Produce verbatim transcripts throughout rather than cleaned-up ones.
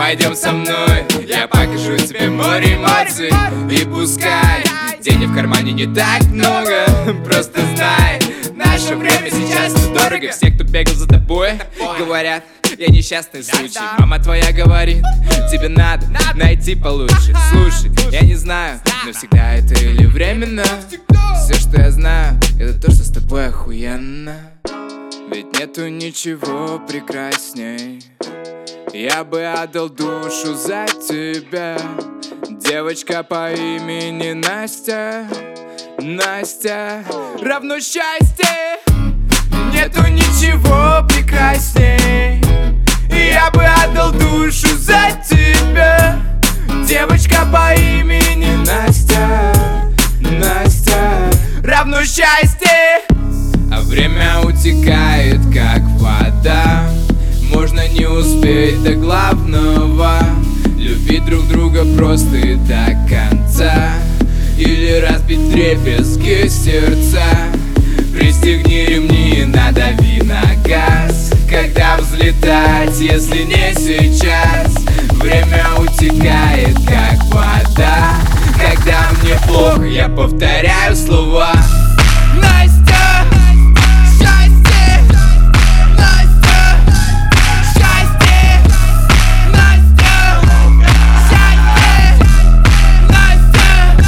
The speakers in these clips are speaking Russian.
пойдем со мной, я покажу тебе море эмоций. И пускай денег в кармане не так много, просто знай, наше время сейчас дорого. Все, кто бегал за тобой, говорят, я несчастный случай. Мама твоя говорит, тебе надо найти получше. Слушай, я не знаю, навсегда это или временно. Все, что я знаю, это то, что с тобой охуенно. Ведь нету ничего прекрасней. Я бы отдал душу за тебя. Девочка по имени Настя. Настя равно счастье. Нету ничего прекрасней. Я бы отдал душу за тебя. Девочка по имени Настя. Настя равно счастье. А время утекает, как вода. Можно не успеть до главного. Любить друг друга просто и до конца. Или разбить вдребезги сердца. Пристегни ремни, надави на газ. Когда взлетать, если не сейчас? Время утекает, как вода. Когда мне плохо, я повторяю слова. Настя, счастье. Настя, счастье. Настя, счастье. Настя,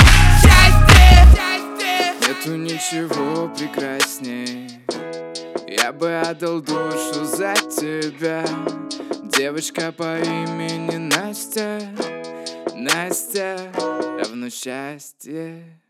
счастье. Нету ничего прекрасней. Я бы отдал душу за тебя. Девочка по имени Настя. Настя равно счастье.